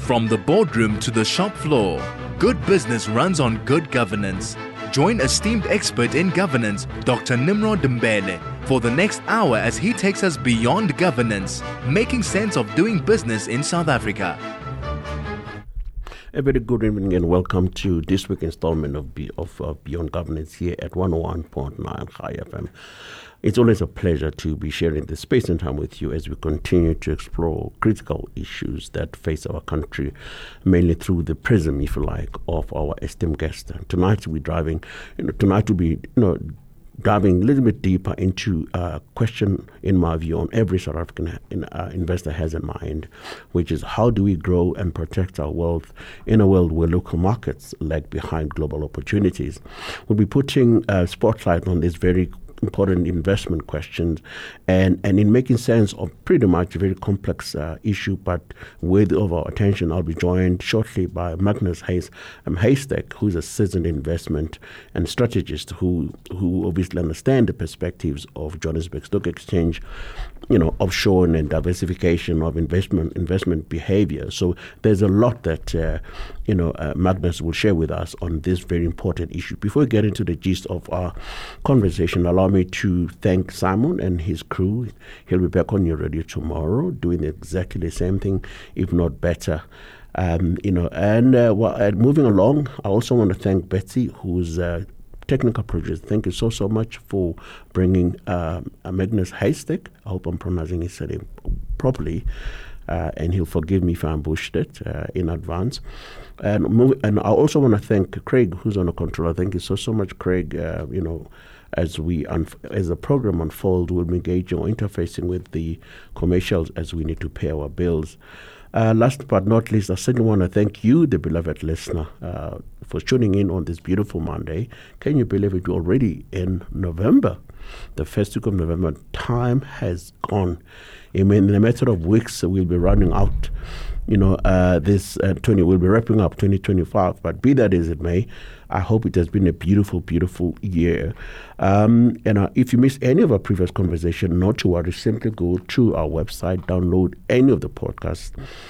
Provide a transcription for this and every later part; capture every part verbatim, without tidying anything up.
From the boardroom to the shop floor, good business runs on good governance. Join esteemed expert in governance, Doctor Nimrod Mbele, for the next hour as he takes us beyond governance, making sense of doing business in South Africa. A very good evening and welcome to this week's installment of, Be- of uh, Beyond Governance here at one oh one point nine Chai F M. It's always a pleasure to be sharing this space and time with you as we continue to explore critical issues that face our country, mainly through the prism, if you like, of our esteemed guest. Tonight we're driving, you know, tonight we'll be, you know, diving a little bit deeper into a question, in my view, on every South African uh, investor has in mind, which is how do we grow and protect our wealth in a world where local markets lag behind global opportunities. We'll be putting a spotlight on this very important investment questions and, and in making sense of pretty much a very complex uh, issue, but worthy of our attention. I'll be joined shortly by Magnus Hayes, um, Haystack, who's a seasoned investment and strategist who who obviously understand the perspectives of Johannesburg Stock Exchange, you know, offshore and diversification of investment investment behavior. So there's a lot that uh, you know uh, Magnus will share with us on this very important issue. Before we get into the gist of our conversation, allow me to thank Simon and his crew. He'll be back on your radio tomorrow, doing exactly the same thing, if not better. Um, you know, and uh, well, uh, moving along, I also want to thank Betsy, who's uh, technical producer. Thank you so, so much for bringing um, Magnus Haystack. I hope I'm pronouncing his name properly, uh, and he'll forgive me if I ambushed it uh, in advance. And move, and I also want to thank Craig, who's on the controller. Thank you so, so much, Craig. Uh, you know, as we unf- as the program unfolds, we'll be engaging or interfacing with the commercials as we need to pay our bills. Uh, last but not least, I certainly want to thank you, the beloved listener, uh, for tuning in on this beautiful Monday. Can you believe it? We're already in November, the first week of November. Time has gone. I mean, in a matter of weeks, we'll be running out. You know, uh, this uh, twenty we'll be wrapping up twenty twenty-five. But be that as it may, I hope it has been a beautiful, beautiful year. Um, and uh, if you missed any of our previous conversation, not to worry. Simply go to our website, download any of the podcasts,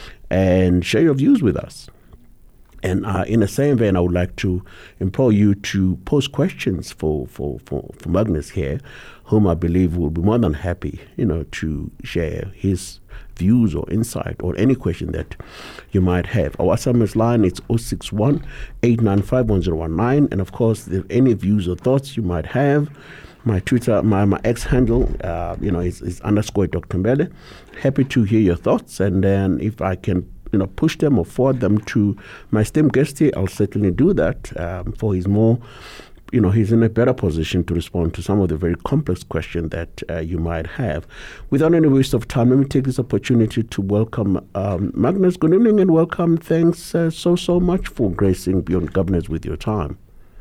and share your views with us. And uh, in the same vein, I would like to implore you to pose questions for, for, for, for Magnus here, whom I believe will be more than happy, you know, to share his views or insight or any question that you might have. Our S M S line is zero six one, eight nine five, one zero one nine. And of course, if any views or thoughts you might have, my Twitter, my, my X handle, uh, you know, is, is underscore Doctor Mbele. Happy to hear your thoughts. And then if I can you know, push them or forward them to my esteemed guest here, I'll certainly do that um, for his more, you know, he's in a better position to respond to some of the very complex questions that uh, you might have. Without any waste of time, let me take this opportunity to welcome um, Magnus. Good evening and welcome. Thanks uh, so, so much for gracing Beyond Governance with your time.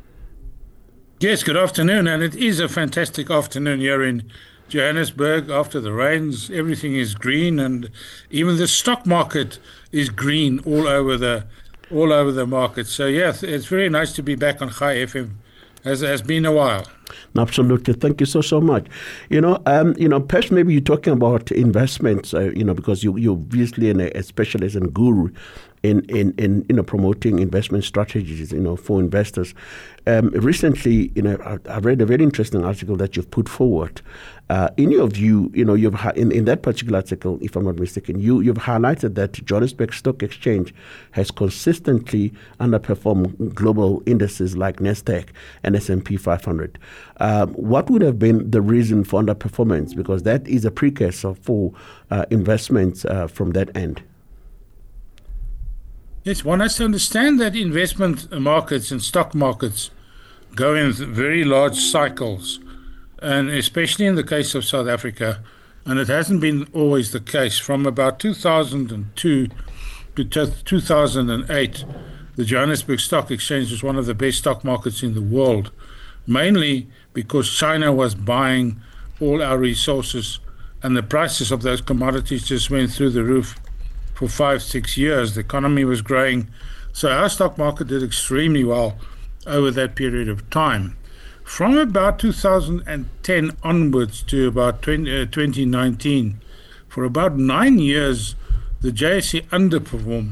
Yes, good afternoon. And it is a fantastic afternoon here in Johannesburg. After the rains, everything is green, and even the stock market is green all over the all over the market. So yeah, it's very nice to be back on Chai F M. Has has been a while. Absolutely, thank you so so much. You know, um, you know, perhaps maybe you're talking about investments. Uh, you know, because you you're obviously an, a specialist and guru in in in you know promoting investment strategies. You know, for investors. Um, recently, you know, I, I read a very interesting article that you've put forward. Uh, in your view, you know, you've ha- in, in that particular article, if I'm not mistaken, you you've highlighted that Johannesburg Stock Exchange has consistently underperformed global indices like Nasdaq and S and P five hundred. Um, what would have been the reason for underperformance? Because that is a precursor for uh, investments uh, from that end. Yes, one has to understand that investment markets and stock markets go in very large cycles, and especially in the case of South Africa, and it hasn't been always the case. From about two thousand two to two thousand eight, the Johannesburg Stock Exchange was one of the best stock markets in the world, mainly because China was buying all our resources, and the prices of those commodities just went through the roof. For five, six years, the economy was growing. So our stock market did extremely well over that period of time. From about two thousand ten onwards to about twenty nineteen, for about nine years, the J S E underperformed,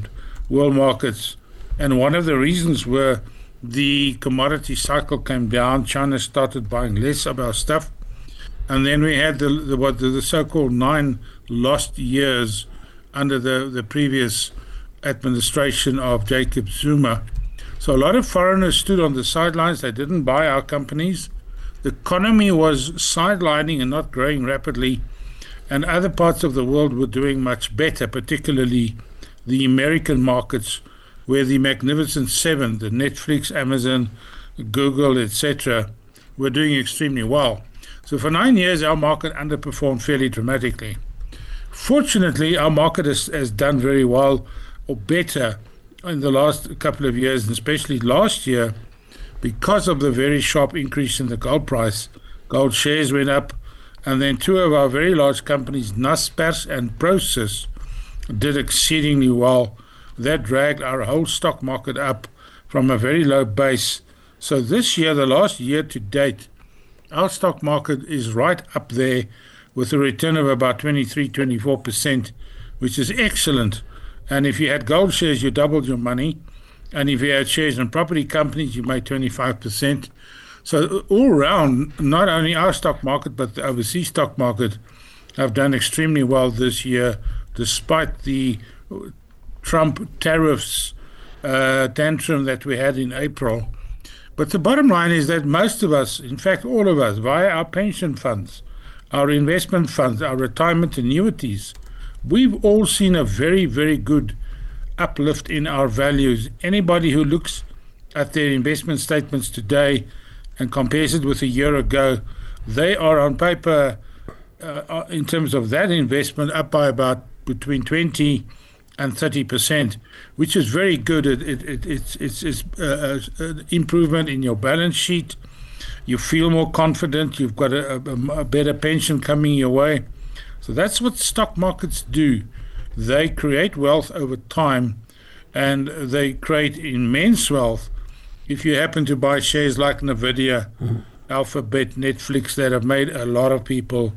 world markets. And one of the reasons were the commodity cycle came down. China started buying less of our stuff. And then we had the, the what the, the so-called nine lost years under the, the previous administration of Jacob Zuma. So a lot of foreigners stood on the sidelines. They didn't buy our companies. The economy was sidelining and not growing rapidly. And other parts of the world were doing much better, particularly the American markets, where the Magnificent Seven, the Netflix, Amazon, Google, et cetera, were doing extremely well. So for nine years, our market underperformed fairly dramatically. Fortunately, our market has, has done very well, or better, in the last couple of years, and especially last year, because of the very sharp increase in the gold price. Gold shares went up, and then two of our very large companies, Naspers and Prosus, did exceedingly well. That dragged our whole stock market up from a very low base. So this year, the last year to date, our stock market is right up there with a return of about twenty-three, twenty-four percent, which is excellent. And if you had gold shares, you doubled your money. And if you had shares in property companies, you made twenty-five percent. So all around, not only our stock market, but the overseas stock market have done extremely well this year, despite the Trump tariffs uh, tantrum that we had in April. But the bottom line is that most of us, in fact all of us, via our pension funds, our investment funds, our retirement annuities, we've all seen a very, very good uplift in our values. Anybody who looks at their investment statements today and compares it with a year ago, they are on paper, uh, in terms of that investment, up by about between twenty and thirty percent, which is very good. It, it, it, it's it's, it's uh, an improvement in your balance sheet. You feel more confident. You've got a, a, a better pension coming your way. So that's what stock markets do. They create wealth over time, and they create immense wealth if you happen to buy shares like Nvidia, mm-hmm. Alphabet, Netflix, that have made a lot of people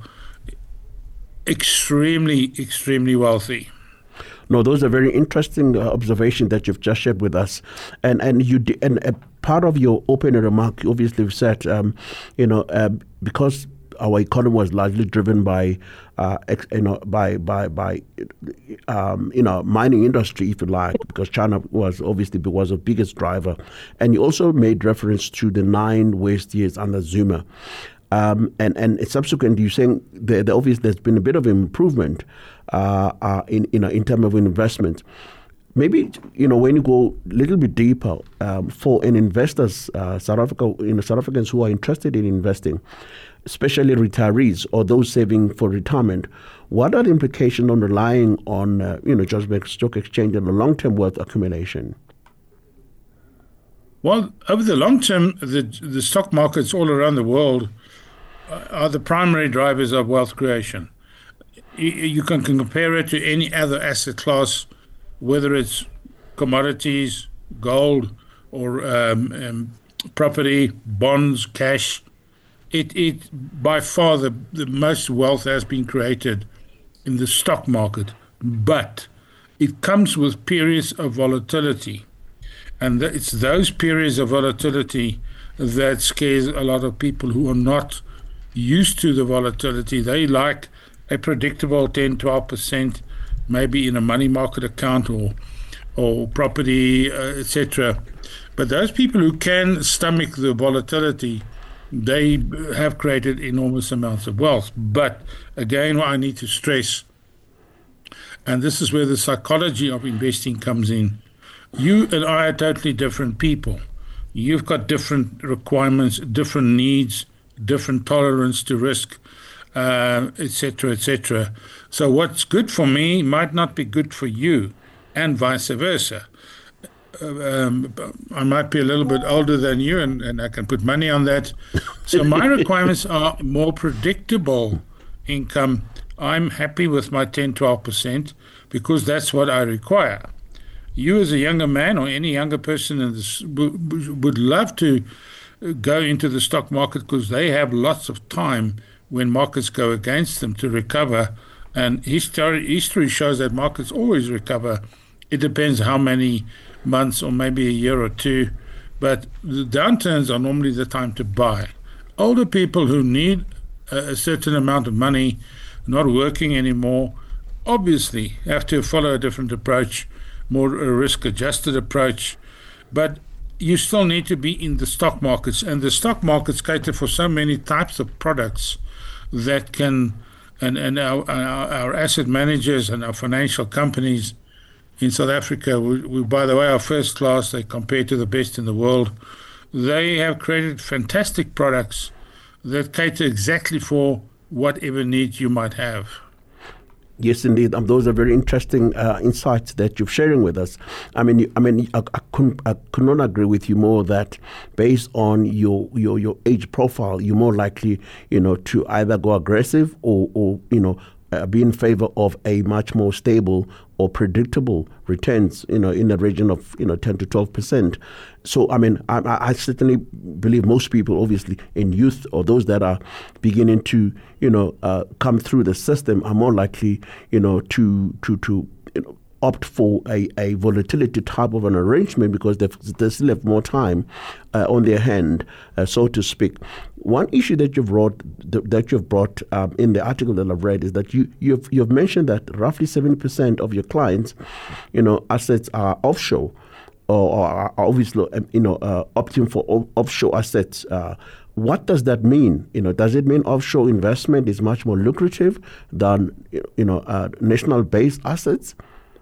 extremely, extremely wealthy. No, those are very interesting uh, observations that you've just shared with us, and and you d- and uh, part of your opening remark, you obviously said, um, you know, uh, because our economy was largely driven by, uh, ex- you know, by by by, um, you know, mining industry, if you like, because China was obviously was the biggest driver, and you also made reference to the nine waste years under Zuma. Um, and, and subsequently, you're saying the, the obvious there's been a bit of improvement uh, uh, in you know in terms of investment. Maybe you know when you go a little bit deeper um, for an investors, uh, South Africa, you know, South Africans who are interested in investing, especially retirees or those saving for retirement, what are the implications on relying on uh, you know Johannesburg Stock Exchange and the long-term wealth accumulation? Well, over the long term, the the stock markets all around the world are the primary drivers of wealth creation. You, you can, can compare it to any other asset class, whether it's commodities, gold, or um, um, property, bonds, cash. It, it by far the, the most wealth has been created in the stock market, but it comes with periods of volatility. And it's those periods of volatility that scares a lot of people who are not used to the volatility. They like a predictable ten, twelve percent, maybe in a money market account or or property, uh, et cetera. But those people who can stomach the volatility, they have created enormous amounts of wealth. But again, what I need to stress, and this is where the psychology of investing comes in, you and I are totally different people. You've got different requirements, different needs, different tolerance to risk, uh, et cetera, et cetera. So what's good for me might not be good for you, and vice versa. Um, I might be a little bit older than you, and, and I can put money on that. So my requirements are more predictable income. I'm happy with my ten, twelve percent because that's what I require. You as a younger man or any younger person in this would love to go into the stock market because they have lots of time when markets go against them to recover. And history, history shows that markets always recover It depends how many months or maybe a year or two. But the downturns are normally the time to buy. Older people who need a certain amount of money, not working anymore, obviously have to follow a different approach, more a risk-adjusted approach. But you still need to be in the stock markets, and the stock markets cater for so many types of products that can, and, and our, our, our asset managers and our financial companies in South Africa, we, we, by the way, are first class. They compare to the best in the world. They have created fantastic products that cater exactly for whatever needs you might have. Yes, indeed. Um, those are very interesting uh, insights that you're sharing with us. I mean, you, I mean, I, I, couldn't, I could not agree with you more that based on your, your, your age profile, you're more likely, you know, to either go aggressive or, or you know, uh, be in favor of a much more stable or predictable returns, you know, in the region of, you know, ten to twelve percent. So, I mean, I, I certainly believe most people, obviously, in youth or those that are beginning to, you know, uh, come through the system are more likely, you know, to, to, to you know, opt for a, a volatility type of an arrangement because they they still have more time uh, on their hand, uh, so to speak. One issue that you've brought that you've brought um, in the article that I've read is that you you've you've mentioned that roughly seventy percent of your clients, you know, assets are offshore, or, or are obviously you know uh, opting for o- offshore assets. Uh, What does that mean? You know, does it mean offshore investment is much more lucrative than you know uh, national-based assets?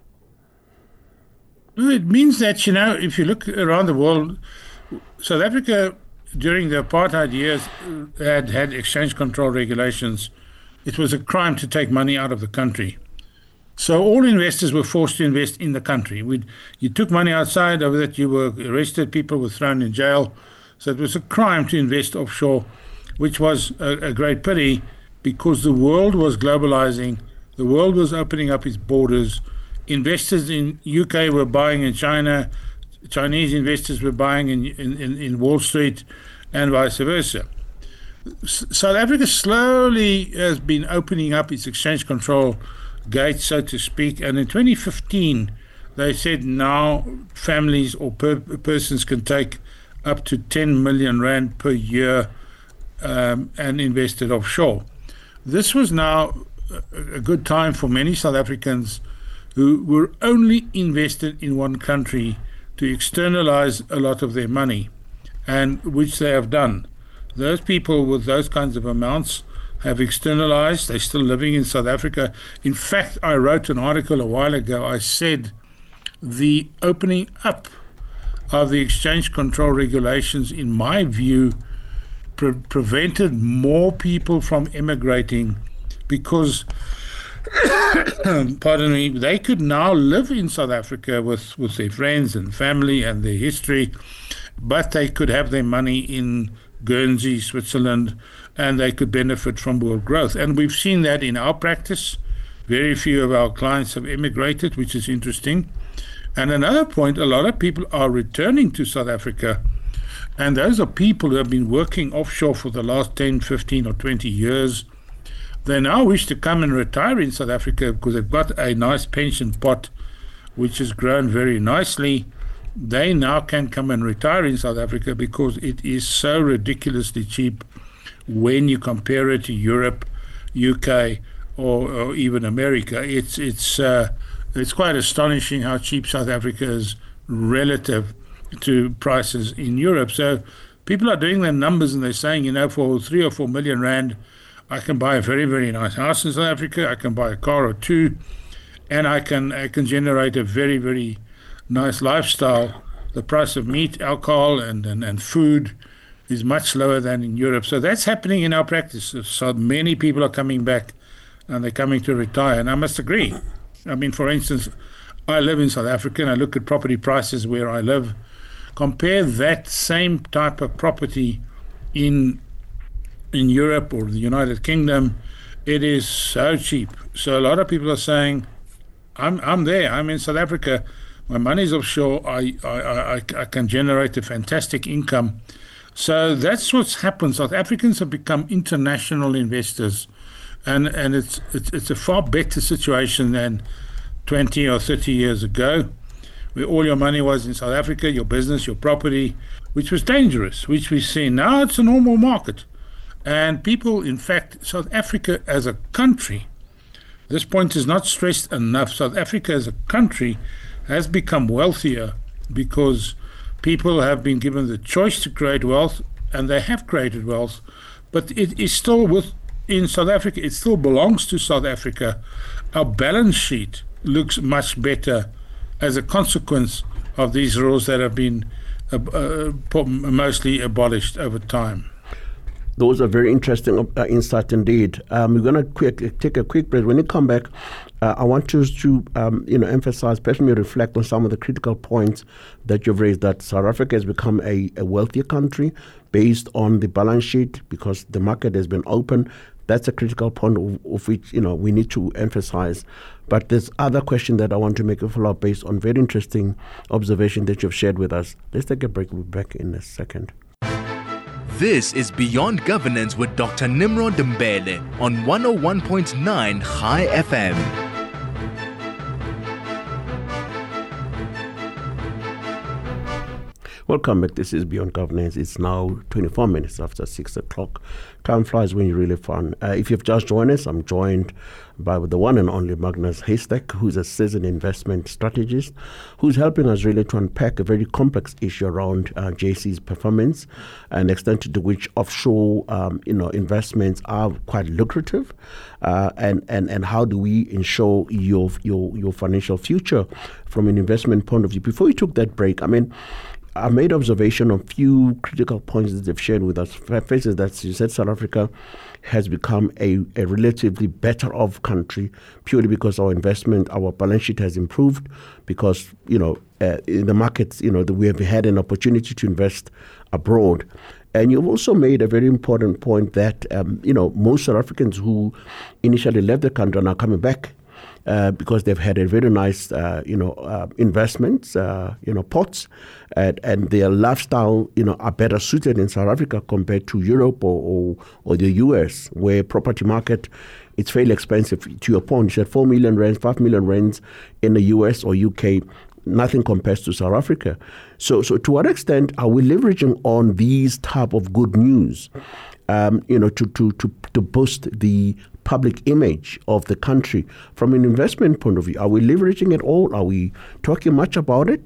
It means that, you know, if you look around the world, South Africa during the apartheid years had had exchange control regulations. It was a crime to take money out of the country. So all investors were forced to invest in the country. We'd, you took money outside, over that you were arrested, people were thrown in jail. So it was a crime to invest offshore, which was a, a great pity because the world was globalizing. The world was opening up its borders. Investors in U K were buying in China. Chinese investors were buying in, in, in Wall Street and vice versa. S- South Africa slowly has been opening up its exchange control gate, so to speak. And in twenty fifteen, they said now families or per- persons can take up to ten million rand per year um, and invest it offshore. This was now a, a good time for many South Africans who were only invested in one country to externalize a lot of their money, and which they have done. Those people with those kinds of amounts have externalized. They're still living in South Africa. In fact, I wrote an article a while ago. I said the opening up of the exchange control regulations, in my view, pre- prevented more people from emigrating because pardon me, they could now live in South Africa with, with their friends and family and their history, but they could have their money in Guernsey, Switzerland, and they could benefit from world growth. And we've seen that in our practice. Very few of our clients have emigrated, which is interesting. And another point, a lot of people are returning to South Africa, and those are people who have been working offshore for the last ten, fifteen, or twenty years. They now wish to come and retire in South Africa because they've got a nice pension pot which has grown very nicely. They now can come and retire in South Africa because it is so ridiculously cheap when you compare it to Europe, U K, or, or even America. It's it's uh, it's quite astonishing how cheap South Africa is relative to prices in Europe. So people are doing their numbers and they're saying, you know, for three or four million rand, I can buy a very, very nice house in South Africa. I can buy a car or two, and I can I can generate a very, very nice lifestyle. The price of meat, alcohol, and, and, and food is much lower than in Europe. So that's happening in our practice. So many people are coming back, and they're coming to retire. And I must agree. I mean, for instance, I live in South Africa, and I look at property prices where I live. Compare that same type of property in in Europe or the United Kingdom, it is so cheap. So a lot of people are saying, I'm I'm there, I'm in South Africa, my money's offshore, I, I, I, I can generate a fantastic income. So that's what's happened. South Africans have become international investors, and, and it's, it's it's a far better situation than twenty or thirty years ago, where all your money was in South Africa, your business, your property, which was dangerous, which we see now. It's a normal market. And people, in fact, South Africa as a country, this point is not stressed enough. South Africa as a country has become wealthier because people have been given the choice to create wealth, and they have created wealth, but it is still with in South Africa. It still belongs to South Africa. Our balance sheet looks much better as a consequence of these rules that have been uh, uh, mostly abolished over time. Those are very interesting uh, insights indeed. Um, we're going to quick take a quick break. When you come back, uh, I want you to um, you know emphasize, especially reflect on some of the critical points that you've raised. That South Africa has become a, a wealthier country based on the balance sheet because the market has been open. That's a critical point of, of which you know we need to emphasize. But there's other question that I want to make a follow-up based on very interesting observation that you've shared with us. Let's take a break. We'll be back in a second. This is Beyond Governance with Doctor Nimrod Mbele on one oh one point nine High F M. Welcome back. This is Beyond Governance. It's now twenty-four minutes after six o'clock. Time flies when you're really fun. Uh, if you've just joined us, I'm joined by the one and only Magnus Haystack, who's a seasoned investment strategist, who's helping us really to unpack a very complex issue around uh, J C's performance and the extent to which offshore um, you know, investments are quite lucrative, uh, and, and, and how do we ensure your, your, your financial future from an investment point of view. Before we took that break, I mean, I made observation on few critical points that they've shared with us. First is that you said South Africa has become a, a relatively better off country purely because our investment, our balance sheet has improved because, you know, uh, in the markets, you know, the, we have had an opportunity to invest abroad. And you've also made a very important point that, um, you know, most South Africans who initially left the country are now coming back. Uh, because they've had a very nice, uh, you know, uh, investments, uh, you know, pots, and, and their lifestyle, you know, are better suited in South Africa compared to Europe or, or, or the U S, where property market, it's fairly expensive. To your point, you said four million rands, five million rands in the U S or U K, nothing compares to South Africa. So, so to what extent are we leveraging on these type of good news, um, you know, to, to, to, to boost the public image of the country from an investment point of view? Are we leveraging it all? Are we talking much about it?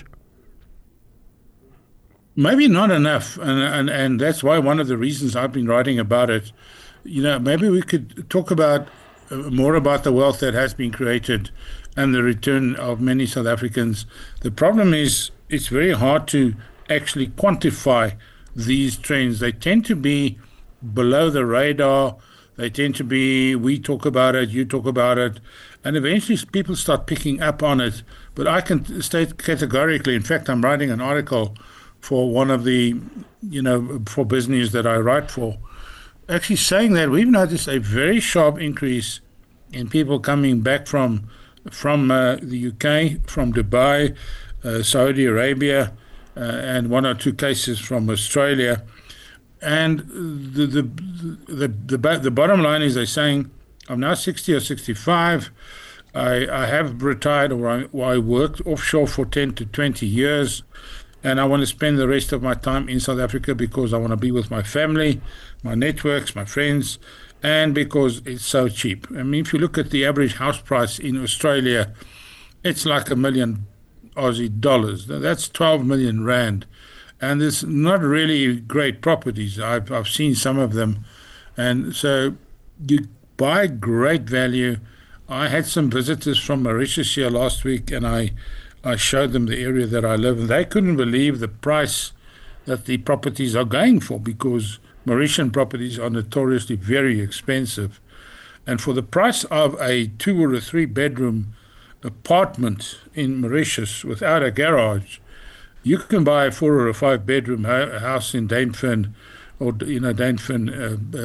Maybe not enough, and, and and that's why one of the reasons I've been writing about it. You know, maybe we could talk about uh, more about the wealth that has been created and the return of many South Africans. The problem is it's very hard to actually quantify these trends. They tend to be below the radar. They tend to be, we talk about it, you talk about it, and eventually people start picking up on it. But I can state categorically, in fact, I'm writing an article for one of the, you know, for business that I write for, actually saying that we've noticed a very sharp increase in people coming back from from uh, the U K, from Dubai, uh, Saudi Arabia, uh, and one or two cases from Australia. And the the, the the the bottom line is they're saying, I'm now sixty or sixty-five. I, I have retired, or I, or I worked offshore for ten to twenty years, and I want to spend the rest of my time in South Africa because I want to be with my family, my networks, my friends, and because it's so cheap. I mean, if you look at the average house price in Australia, it's like a million Aussie dollars. That's twelve million rand. And there's not really great properties. I've I've seen some of them. And so you buy great value. I had some visitors from Mauritius here last week, and I, I showed them the area that I live in. They couldn't believe the price that the properties are going for, because Mauritian properties are notoriously very expensive. And for the price of a two or a three bedroom apartment in Mauritius without a garage, you can buy a four or a five bedroom house in Dainfern, or you know Dainfern uh,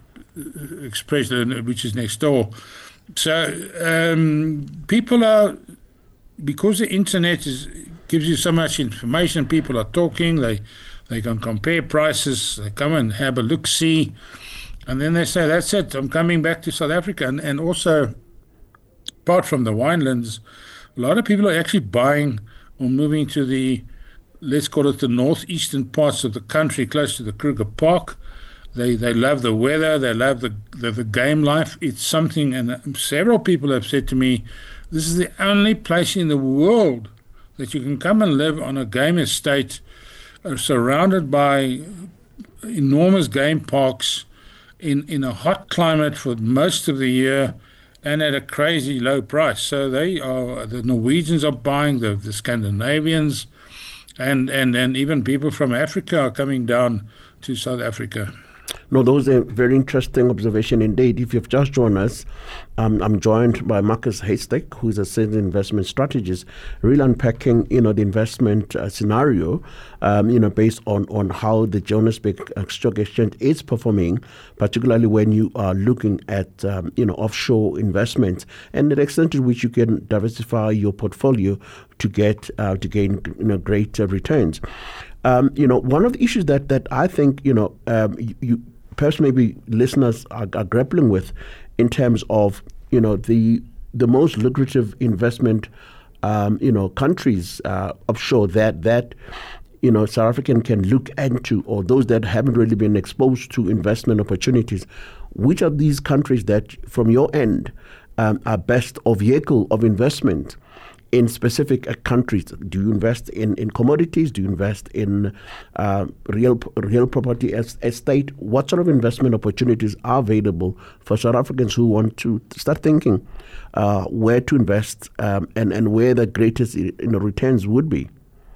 uh, Express, which is next door. So um, people are, because the internet is gives you so much information. People are talking. They they can compare prices. They come and have a look see, and then they say, "That's it. I'm coming back to South Africa." And and also, apart from the winelands, a lot of people are actually buying or moving to the, let's call it the northeastern parts of the country, close to the Kruger Park. They they love the weather, they love the, the, the game life. It's something, and several people have said to me, this is the only place in the world that you can come and live on a game estate uh, surrounded by enormous game parks in, in a hot climate for most of the year and at a crazy low price. So they are, the Norwegians are buying, the, the Scandinavians, and, and, and even people from Africa are coming down to South Africa. No, those are very interesting observation indeed. If you've just joined us, um, I'm joined by Marcus Haystack, who is a senior investment strategist, really unpacking, you know, the investment uh, scenario, um, you know, based on, on how the Johannesburg Stock Exchange is performing, particularly when you are looking at, um, you know, offshore investments and the extent to which you can diversify your portfolio to get uh, to gain, you know, greater returns. Um, you know, one of the issues that, that I think, you know, um, you, you perhaps maybe listeners are, are grappling with in terms of, you know, the the most lucrative investment, um, you know, countries uh, offshore that, that, you know, South African can look into, or those that haven't really been exposed to investment opportunities. Which of these countries that, from your end, um, are best or vehicle of investment in specific uh, countries? Do you invest in, in commodities? Do you invest in uh, real real property as, estate? What sort of investment opportunities are available for South Africans who want to start thinking uh, where to invest um, and, and where the greatest, you know, returns would be?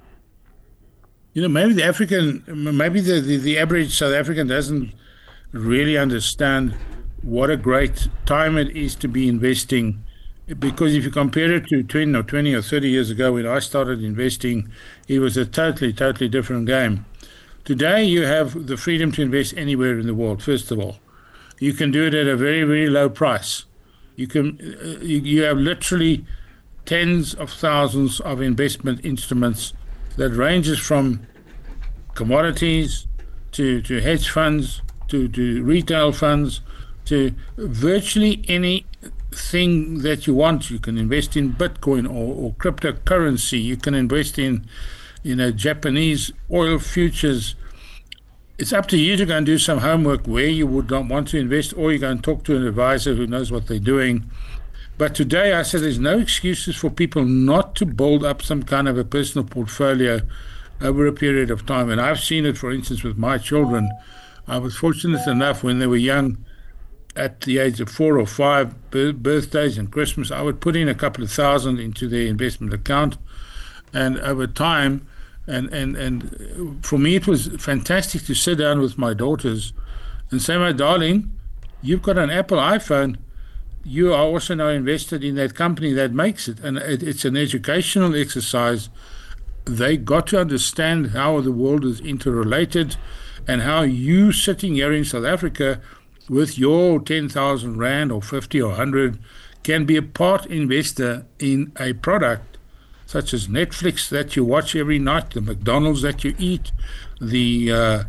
You know, maybe the African, maybe the, the, the average South African doesn't really understand what a great time it is to be investing. Because if you compare it to twenty or twenty or thirty years ago when I started investing, it was a totally, totally different game. Today, you have the freedom to invest anywhere in the world, first of all. You can do it at a very, very low price. You can, uh, you, you have literally tens of thousands of investment instruments that ranges from commodities to, to hedge funds, to, to retail funds, to virtually any thing that you want. You can invest in Bitcoin or, or cryptocurrency. You can invest in, you know, Japanese oil futures. It's up to you to go and do some homework where you would not want to invest, or you go and talk to an advisor who knows what they're doing. But today I said there's no excuses for people not to build up some kind of a personal portfolio over a period of time. And I've seen it, for instance, with my children. I was fortunate enough when they were young, at the age of four or five, birthdays and Christmas, I would put in a couple of thousand into their investment account. And over time, and, and, and for me, it was fantastic to sit down with my daughters and say, my darling, you've got an Apple iPhone. You are also now invested in that company that makes it. And it, it's an educational exercise. They got to understand how the world is interrelated and how you sitting here in South Africa with your ten thousand rand or fifty or one hundred can be a part investor in a product such as Netflix that you watch every night, the McDonald's that you eat, the uh,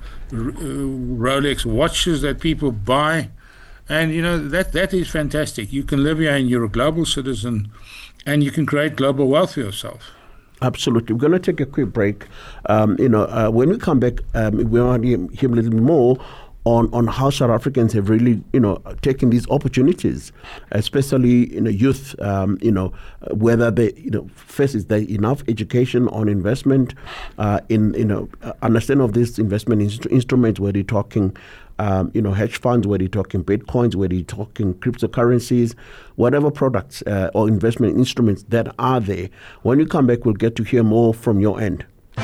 Rolex watches that people buy. And, you know, that that is fantastic. You can live here and you're a global citizen and you can create global wealth for yourself. Absolutely. We're going to take a quick break. Um, you know, uh, when we come back, um, we want to hear a little bit more on, on how South Africans have really, you know, taken these opportunities, especially, you know, youth, um, you know, whether they, you know, first is there enough education on investment, uh, in, you know, understanding of these investment inst- instruments, where they're talking, um, you know, hedge funds, where they're talking Bitcoins, where they're talking cryptocurrencies, whatever products uh, or investment instruments that are there. When you come back, we'll get to hear more from your end.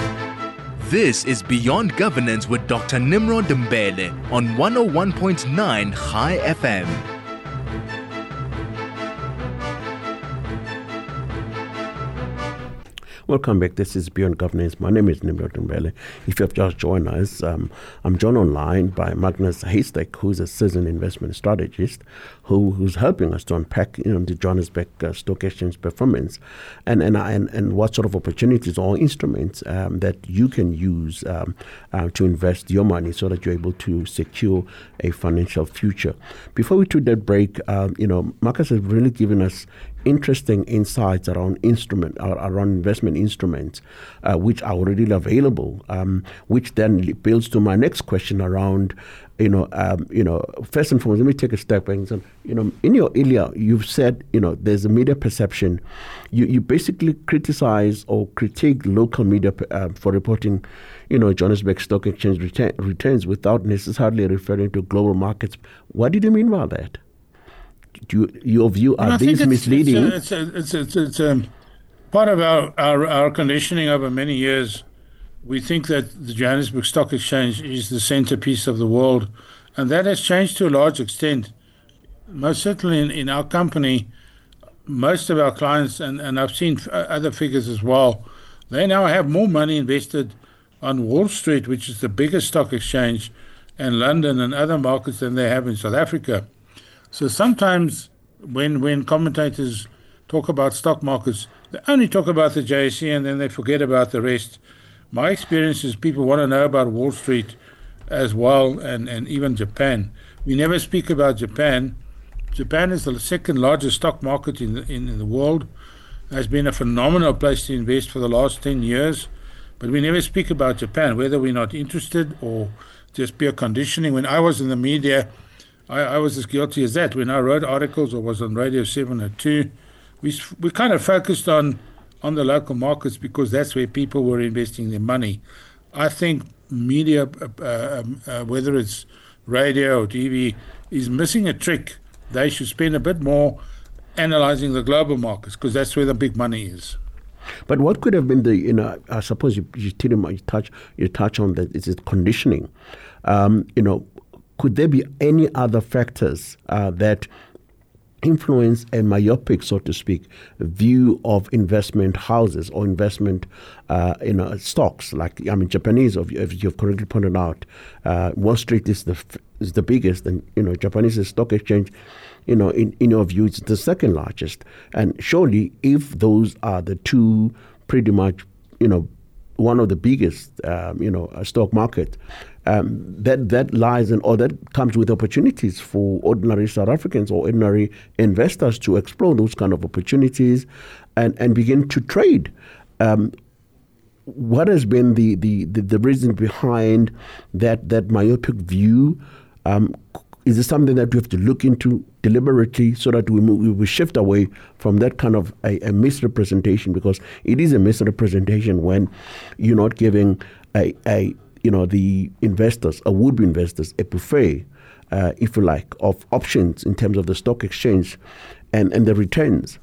This is Beyond Governance with Doctor Nimrod Mbele on one oh one point nine High F M. Welcome back. This is Beyond Governance. My name is Nimrod Mbele. If you have just joined us, um, I'm joined online by Magnus Haystack, who's a seasoned investment strategist, who, who's helping us to unpack, you know, the Johannesburg uh, Stock Exchange performance, and and, and and what sort of opportunities or instruments um, that you can use um, uh, to invest your money so that you're able to secure a financial future. Before we took that break, um, you know, Marcus has really given us interesting insights around instrument, uh, around investment instruments, uh, which are already available. Um, which then builds to my next question around, you know, um, you know, first and foremost, let me take a step back and say, you know, in your earlier, you've said, you know, there's a media perception. You you basically criticize or critique local media uh, for reporting, you know, Johannesburg Stock Exchange return, returns without necessarily referring to global markets. What did you mean by that? Do you, your view, are these it's, misleading? It's, a, it's, a, it's, a, it's a part of our, our, our conditioning over many years. We think that the Johannesburg Stock Exchange is the centerpiece of the world, and that has changed to a large extent. Most certainly in, in our company, most of our clients, and, and I've seen other figures as well, they now have more money invested on Wall Street, which is the biggest stock exchange, and London and other markets than they have in South Africa. So sometimes when when commentators talk about stock markets, they only talk about the J S E and then they forget about the rest. My experience is people want to know about Wall Street as well, and, and even Japan. We never speak about Japan. Japan is the second largest stock market in the, in, in the world. It has been a phenomenal place to invest for the last ten years. But we never speak about Japan, whether we're not interested or just pure conditioning. When I was in the media, I, I was as guilty as that. When I wrote articles or was on Radio seven oh two, we we kind of focused on, on the local markets because that's where people were investing their money. I think media, uh, um, uh, whether it's radio or T V, is missing a trick. They should spend a bit more analyzing the global markets because that's where the big money is. But what could have been the, you know, I suppose you, you, you touch you touch on that, is it conditioning? Um, you know, could there be any other factors uh, that influence a myopic, so to speak, view of investment houses or investment, uh, you know, stocks? Like, I mean, Japanese, as you've correctly pointed out, uh, Wall Street is the is the biggest, and you know, Japanese stock exchange, you know, in, in your view, it's the second largest. And surely, if those are the two, pretty much, you know, one of the biggest, um, you know, stock market, um, that that lies in, or that comes with opportunities for ordinary South Africans or ordinary investors to explore those kind of opportunities, and, and begin to trade. Um, what has been the, the, the, the reason behind that that myopic view? Um, Is it something that we have to look into deliberately so that we move, we shift away from that kind of a, a misrepresentation? Because it is a misrepresentation when you're not giving a, a you know the investors, or would-be investors, a buffet, uh, if you like, of options in terms of the stock exchange and, and the returns.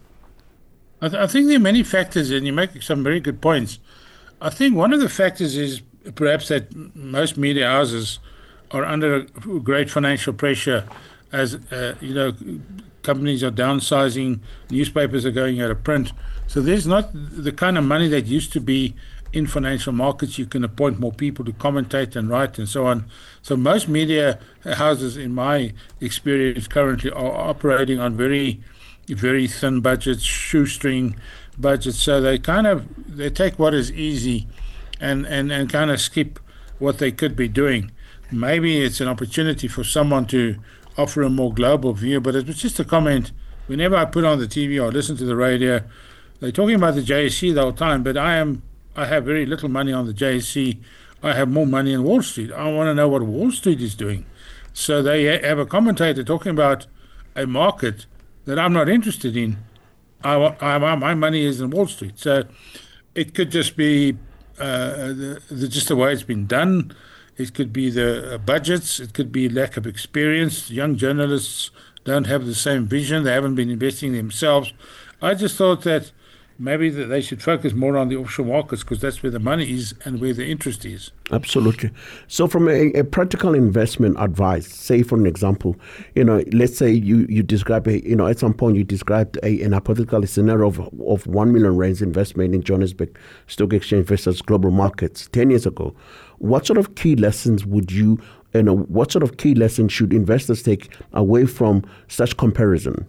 I, th- I think there are many factors, and you make some very good points. I think one of the factors is perhaps that most media houses are under great financial pressure as, uh, you know, companies are downsizing, newspapers are going out of print. So there's not the kind of money that used to be in financial markets. You can appoint more people to commentate and write and so on. So most media houses, in my experience currently, are operating on very, very thin budgets, shoestring budgets. So they kind of, they take what is easy and, and, and kind of skip what they could be doing. Maybe it's an opportunity for someone to offer a more global view, but it was just a comment. Whenever I put on the T V or listen to the radio, they're talking about the J S E the whole time, but I am I have very little money on the J S E. I have more money in Wall Street. I want to know what Wall Street is doing. So they have a commentator talking about a market that I'm not interested in. I, I, my money is in Wall Street. So it could just be uh, the, the, just the way it's been done. It could be the budgets. It could be lack of experience. Young journalists don't have the same vision. They haven't been investing themselves. I just thought that maybe that they should focus more on the offshore markets because that's where the money is and where the interest is. Absolutely. So from a, a practical investment advice, say for an example, you know, let's say you, you describe, a, you know, at some point you described a, an hypothetical scenario of, of one million rands investment in Johannesburg Stock Exchange versus global markets ten years ago. What sort of key lessons would you, you know, what sort of key lessons should investors take away from such comparison?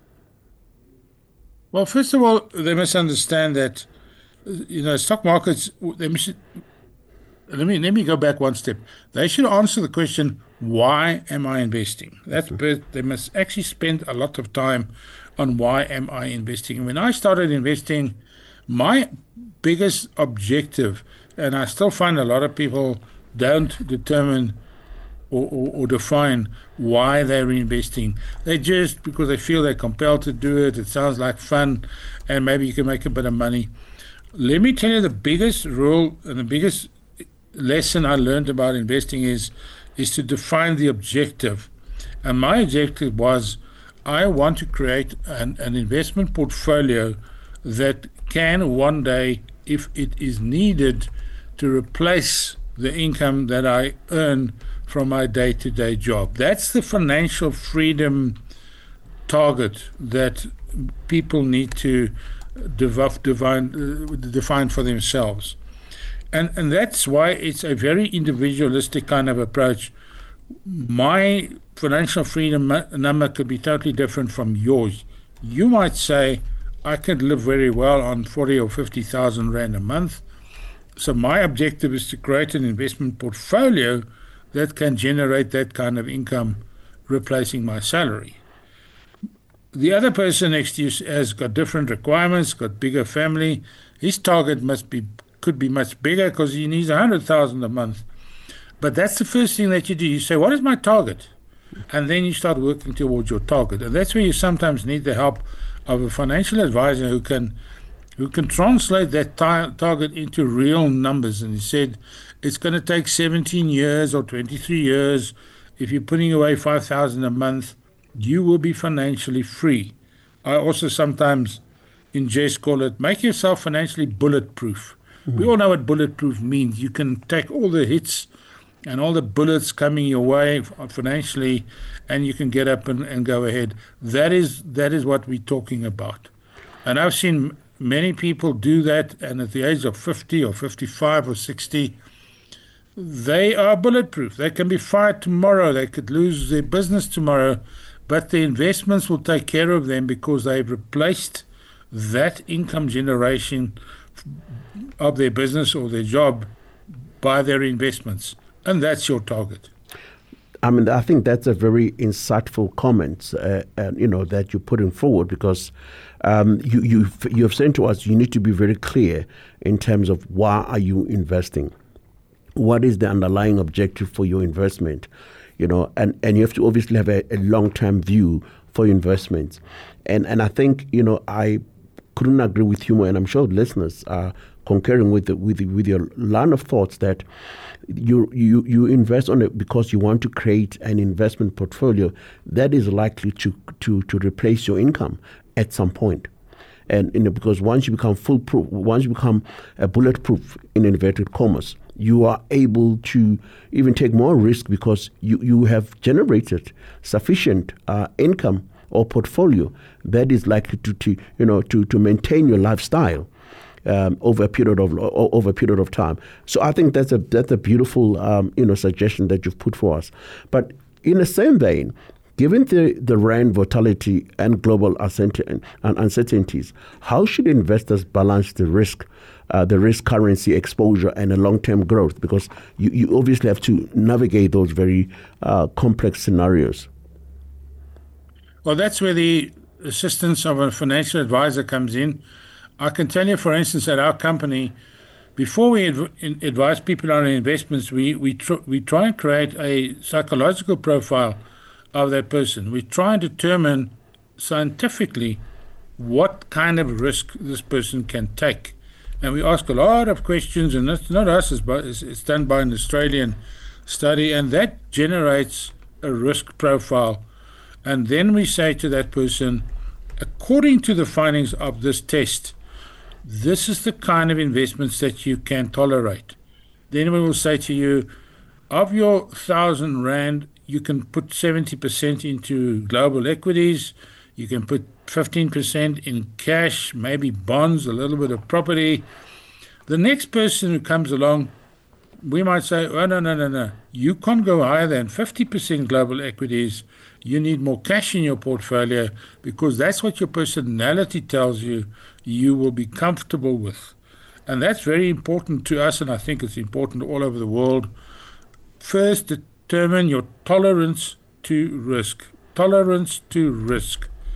Well, first of all, they must understand that, you know, stock markets, they must, let me let me go back one step. They should answer the question, why am I investing? That's mm-hmm. They must actually spend a lot of time on why am I investing. When I started investing, my biggest objective, and I still find a lot of people don't determine or, or, or define why they're investing. They just, because they feel they're compelled to do it, it sounds like fun, and maybe you can make a bit of money. Let me tell you, the biggest rule and the biggest lesson I learned about investing is is to define the objective. And my objective was, I want to create an, an investment portfolio that can one day, if it is needed, to replace the income that I earn from my day-to-day job. That's the financial freedom target that people need to dev- define, uh, define for themselves. And and that's why it's a very individualistic kind of approach. My financial freedom number could be totally different from yours. You might say, I could live very well on forty or fifty thousand rand a month. So my objective is to create an investment portfolio that can generate that kind of income, replacing my salary. The other person next to you has got different requirements, got bigger family. His target must be could be much bigger because he needs one hundred thousand a month. But that's the first thing that you do. You say, what is my target? And then you start working towards your target. And that's where you sometimes need the help of a financial advisor who can who can translate that tar- target into real numbers. And he said, it's going to take seventeen years or twenty-three years. If you're putting away five thousand a month, you will be financially free. I also sometimes in jest call it, make yourself financially bulletproof. Mm-hmm. We all know what bulletproof means. You can take all the hits and all the bullets coming your way financially, and you can get up and, and go ahead. That is that is what we're talking about. And I've seen many people do that, and at the age of fifty or fifty-five or sixty, they are bulletproof. They can be fired tomorrow. They could lose their business tomorrow, but the investments will take care of them because they've replaced that income generation of their business or their job by their investments. And that's your target. I mean, I think that's a very insightful comment, uh, uh, you know, that you're putting forward, because um, you you you have said to us you need to be very clear in terms of why are you investing, what is the underlying objective for your investment, you know, and, and you have to obviously have a, a long-term view for your investments, and and I think you know I couldn't agree with you more, and I'm sure listeners are concurring with the, with the, with your line of thoughts that you you you invest on it because you want to create an investment portfolio that is likely to to to replace your income at some point. And you know, because once you become foolproof, once you become a bulletproof in inverted commas, you are able to even take more risk because you, you have generated sufficient uh, income or portfolio that is likely to, to you know to, to maintain your lifestyle um, over a period of over a period of time. So I think that's a that's a beautiful um, you know suggestion that you've put for us. But in the same vein, given the, the rand volatility and global uncertainties, how should investors balance the risk, uh, the risk currency exposure and the long-term growth? Because you, you obviously have to navigate those very uh, complex scenarios. Well, that's where the assistance of a financial advisor comes in. I can tell you, for instance, at our company, before we adv- advise people on investments, we we, tr- we try and create a psychological profile of that person. We try and determine scientifically what kind of risk this person can take. And we ask a lot of questions, and it's not us, it's, by, it's, it's done by an Australian study, and that generates a risk profile. And then we say to that person, according to the findings of this test, this is the kind of investments that you can tolerate. Then we will say to you, of your thousand rand, you can put seventy percent into global equities. You can put fifteen percent in cash, maybe bonds, a little bit of property. The next person who comes along, we might say, oh, no, no, no, no. You can't go higher than fifty percent global equities. You need more cash in your portfolio because that's what your personality tells you you will be comfortable with. And that's very important to us, and I think it's important all over the world. First, determine your tolerance to risk. Tolerance to risk.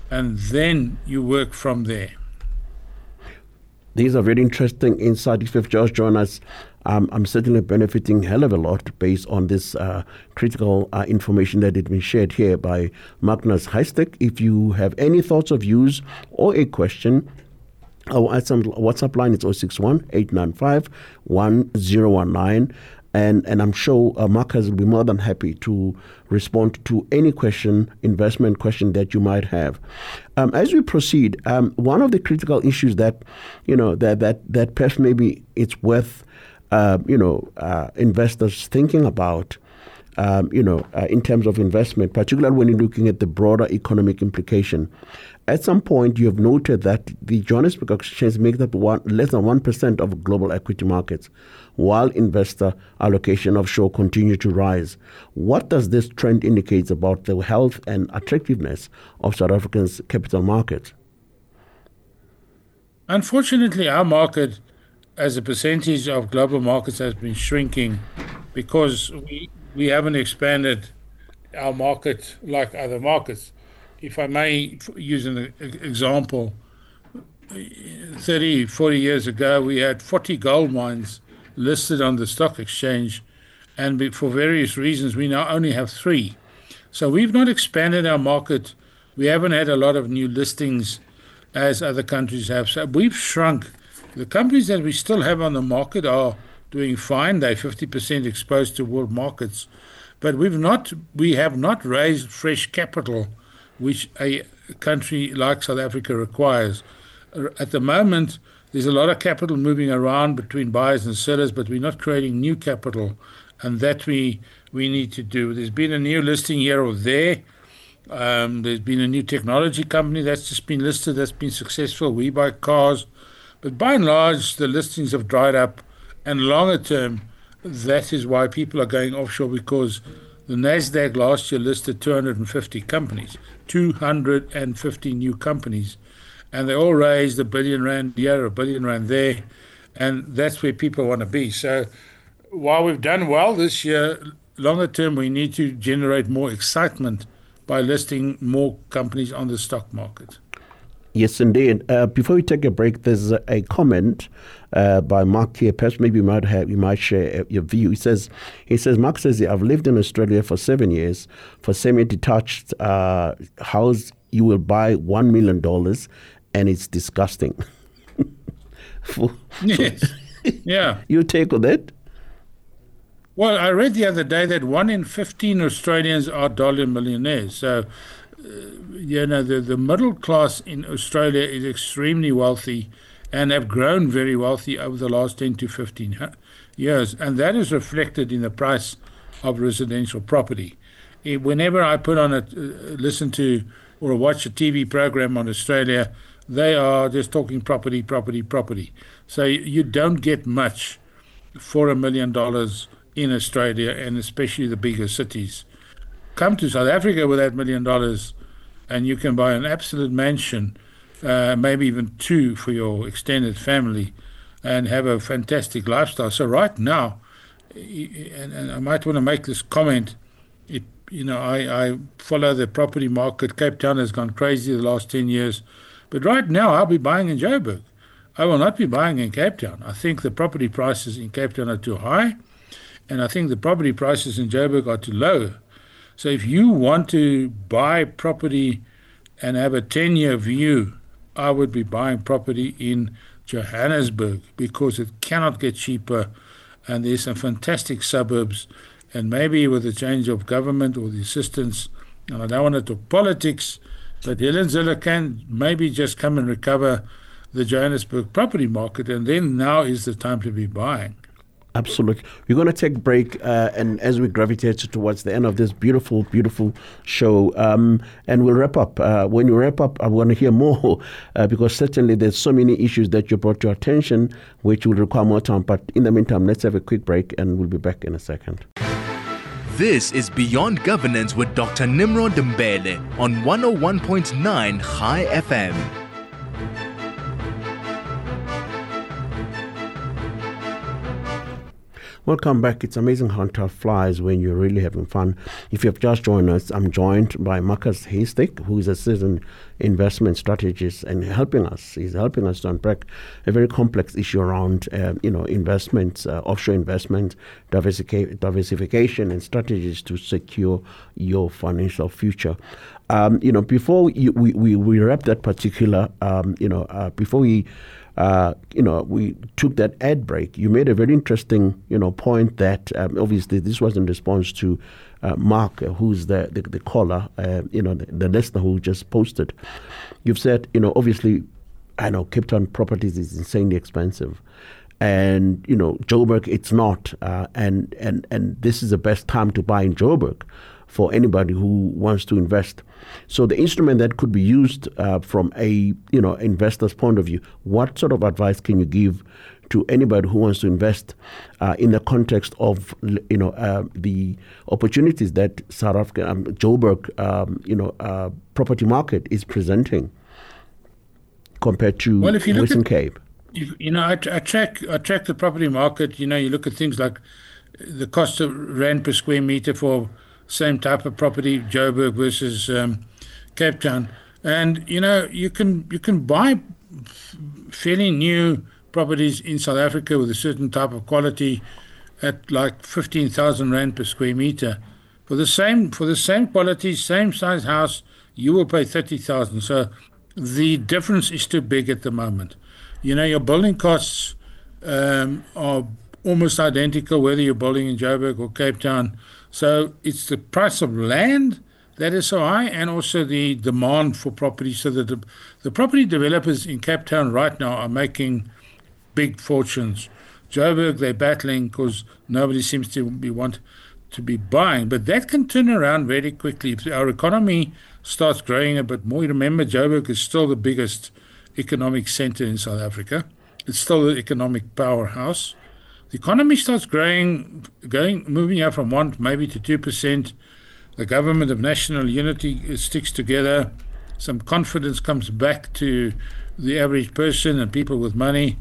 and then you work from there. These are very interesting insights. If you've just joined us, um, I'm certainly benefiting hell of a lot based on this uh, critical uh, information that has been shared here by Magnus Heistek. If you have any thoughts or views or a question, our WhatsApp line is zero six one, eight nine five, one zero one nine. And and I'm sure uh, Marcus will be more than happy to respond to any question, investment question that you might have. Um, as we proceed, um, one of the critical issues that, you know, that that, that perhaps maybe it's worth, uh, you know, uh, investors thinking about, um, you know, uh, in terms of investment, particularly when you're looking at the broader economic implication. At some point, you have noted that the Johannesburg Exchange makes up one, less than one percent of global equity markets, while investor allocation offshore continue to rise. What does this trend indicate about the health and attractiveness of South Africa's capital markets? Unfortunately, our market, as a percentage of global markets, has been shrinking because we, we haven't expanded our market like other markets. If I may use an example, thirty, forty years ago, we had forty gold mines listed on the stock exchange, and for various reasons, we now only have three. So we've not expanded our market. We haven't had a lot of new listings as other countries have. So we've shrunk. The companies that we still have on the market are doing fine. They're fifty percent exposed to world markets. But we've not, we have not raised fresh capital, which a country like South Africa requires. At the moment, there's a lot of capital moving around between buyers and sellers, but we're not creating new capital, and that we we need to do. There's been a new listing here or there. Um, there's been a new technology company that's just been listed, that's been successful. We buy cars. But by and large, the listings have dried up, and longer term, that is why people are going offshore, because the NASDAQ last year listed two hundred fifty companies, two hundred fifty new companies, and they all raised a billion rand here, a billion rand there, and that's where people want to be. So while we've done well this year, longer term, we need to generate more excitement by listing more companies on the stock market. Yes, indeed. Uh, before we take a break, there's a, a comment uh, by Mark here. Perhaps maybe you might have, you might share your view. He says, he says, Mark says, I've lived in Australia for seven years. For semi-detached uh, house, you will buy one million dollars, and it's disgusting. For, yes. So, yeah. You take on that? Well, I read the other day that one in fifteen Australians are dollar millionaires. So, uh, you know, the, the middle class in Australia is extremely wealthy and have grown very wealthy over the last ten to fifteen years. And that is reflected in the price of residential property. Whenever I put on a, uh, listen to or watch a T V program on Australia, they are just talking property, property, property. So you don't get much for a million dollars in Australia, and especially the bigger cities. Come to South Africa with that million dollars, and you can buy an absolute mansion, uh, maybe even two for your extended family, and have a fantastic lifestyle. So right now, and, and I might want to make this comment, it, you know, I, I follow the property market. Cape Town has gone crazy the last ten years. But right now, I'll be buying in Joburg. I will not be buying in Cape Town. I think the property prices in Cape Town are too high, and I think the property prices in Joburg are too low. So if you want to buy property and have a ten-year view, I would be buying property in Johannesburg, because it cannot get cheaper, and there's some fantastic suburbs, and maybe with the change of government or the assistance, and I don't want to talk politics, but Helen Zille can maybe just come and recover the Johannesburg property market, and then now is the time to be buying. Absolutely. We're going to take a break, uh, and as we gravitate towards the end of this beautiful, beautiful show, um, and we'll wrap up. Uh, when you wrap up, I want to hear more, uh, because certainly there's so many issues that you brought to our attention, which will require more time. But in the meantime, let's have a quick break, and we'll be back in a second. This is Beyond Governance with Doctor Nimrod Mbele on one oh one point nine High F M. Welcome back. It's amazing how time flies when you're really having fun. If you've just joined us, I'm joined by Marcus Haystack, who is a seasoned investment strategist and helping us. He's helping us to unpack a very complex issue around, uh, you know, investments, uh, offshore investment, diversica- diversification, and strategies to secure your financial future. Um, you know, before you, we, we we wrap that particular, um, you know, uh, before we. Uh, you know, we took that ad break. You made a very interesting, you know, point that um, obviously this was in response to uh, Mark, uh, who's the the, the caller, uh, you know, the, the listener who just posted. You've said, you know, obviously, I know Cape Town properties is insanely expensive, and you know, Joburg it's not, uh, and and and this is the best time to buy in Joburg for anybody who wants to invest. So the instrument that could be used uh, from a you know investor's point of view, what sort of advice can you give to anybody who wants to invest uh, in the context of you know uh, the opportunities that South Africa, um, Joburg, um, you know, uh, property market is presenting compared to well, if you Western look at, Cape? You, you know, I, I track I track the property market. You know, you look at things like the cost of rand per square meter for same type of property, Joburg versus um, Cape Town, and you know you can you can buy f- fairly new properties in South Africa with a certain type of quality at like fifteen thousand rand per square meter. For the same for the same quality, same size house, you will pay thirty thousand. So the difference is too big at the moment. You know, your building costs um, are almost identical whether you're building in Joburg or Cape Town. So it's the price of land that is so high, and also the demand for property. So that the, the property developers in Cape Town right now are making big fortunes. Joburg, they're battling because nobody seems to be want to be buying. But that can turn around very quickly. If our economy starts growing a bit more, you remember Joburg is still the biggest economic center in South Africa. It's still the economic powerhouse. The economy starts growing, going, moving up from one maybe to two percent. The government of national unity sticks together. Some confidence comes back to the average person and people with money.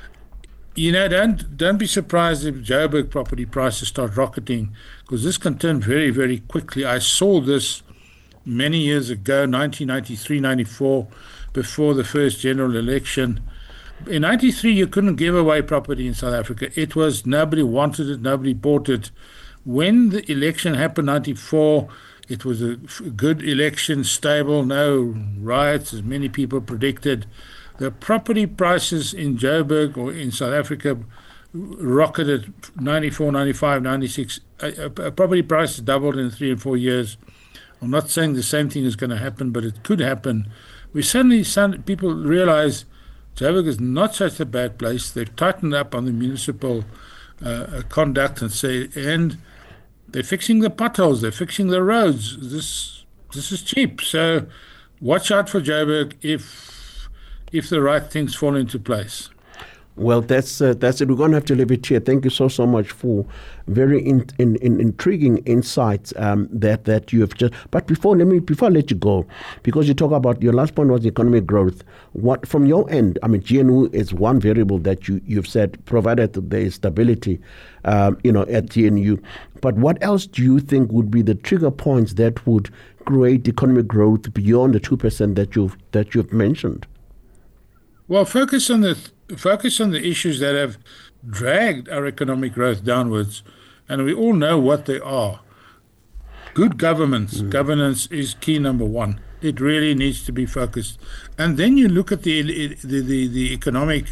You know, don't don't be surprised if Joburg property prices start rocketing, because this can turn very, very quickly. I saw this many years ago, nineteen ninety-three, ninety-four, before the first general election. In ninety-three, you couldn't give away property in South Africa. It was, nobody wanted it, nobody bought it. When the election happened, ninety-four, it was a good election, stable, no riots, as many people predicted. The property prices in Joburg or in South Africa rocketed ninety-four, ninety-five, ninety-six. A, a, a property prices doubled in three and four years. I'm not saying the same thing is going to happen, but it could happen. We suddenly, suddenly people realize Joburg is not such a bad place. They've tightened up on the municipal uh, conduct and say, and they're fixing the potholes, they're fixing the roads. This this is cheap. So watch out for Joburg if if the right things fall into place. Well, that's uh, that's it. We're going to have to leave it here. Thank you so, so much for very in, in, in intriguing insights um, that, that you have just. But before let me before I let you go, because you talk about your last point was economic growth. What from your end? I mean, G N U is one variable that you you've said, provided there is stability, um, you know, at G N U. But what else do you think would be the trigger points that would create economic growth beyond the two percent that you've that you've mentioned? Well, focus on the focus on the issues that have dragged our economic growth downwards, and we all know what they are. Good governance, mm. governance is key number one. It really needs to be focused, and then you look at the the the, the economic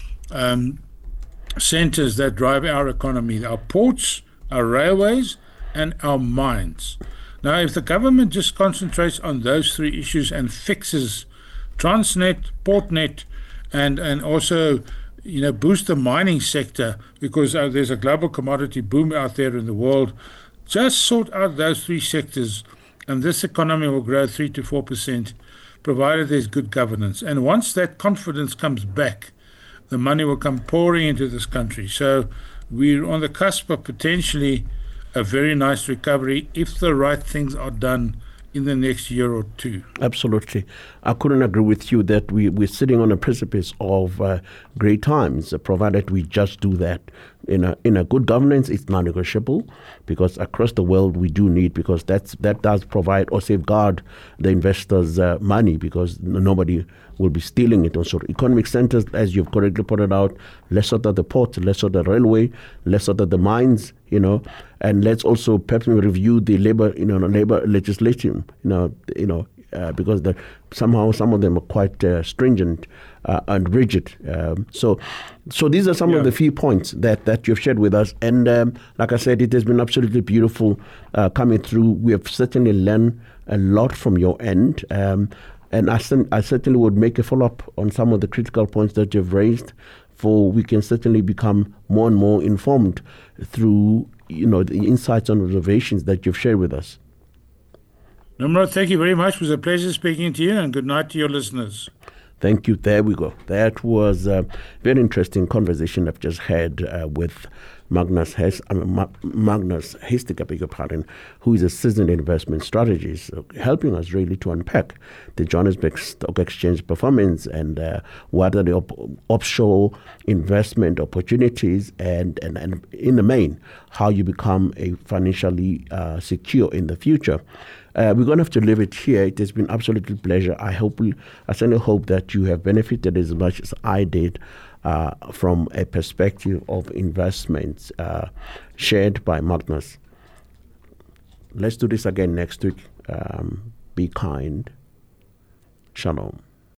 um, centers that drive our economy: our ports, our railways, and our mines. Now, if the government just concentrates on those three issues and fixes Transnet, Portnet, and and also, you know, boost the mining sector, because uh, there's a global commodity boom out there in the world. Just sort out those three sectors, and this economy will grow three to four percent, provided there's good governance. And once that confidence comes back, the money will come pouring into this country. So we're on the cusp of potentially a very nice recovery if the right things are done in the next year or two. Absolutely. I couldn't agree with you that we, we're sitting on a precipice of uh, great times, uh, provided we just do that. in a in a good governance, it's non-negotiable, because across the world we do need, because that's that does provide or safeguard the investors' uh, money, because nobody will be stealing it. Also, economic centers, as you've correctly pointed out, let's sort out the port, let's sort out the railway, let's sort out the mines, you know, and let's also perhaps review the labor, you know, labor legislation, you know, you know. Uh, because the, somehow some of them are quite uh, stringent uh, and rigid. Um, so so these are some yeah. of the few points that, that you've shared with us. And um, like I said, it has been absolutely beautiful uh, coming through. We have certainly learned a lot from your end. Um, and I, I certainly would make a follow-up on some of the critical points that you've raised, for we can certainly become more and more informed through, you know, the insights and observations that you've shared with us. Nimrod, thank you very much. It was a pleasure speaking to you, and good night to your listeners. Thank you. There we go. That was a very interesting conversation I've just had uh, with Magnus Hes- I mean, Ma- Magnus Heistig, I beg your pardon, who is a seasoned investment strategist, uh, helping us really to unpack the Johannesburg Stock Exchange performance and uh, what are the op- offshore investment opportunities, and, and, and in the main, how you become a financially uh, secure in the future. Uh, we're going to have to leave it here. It has been absolutely a pleasure. I hope we, I certainly hope that you have benefited as much as I did uh, from a perspective of investments uh, shared by Magnus. Let's do this again next week. Um, be kind. Shalom.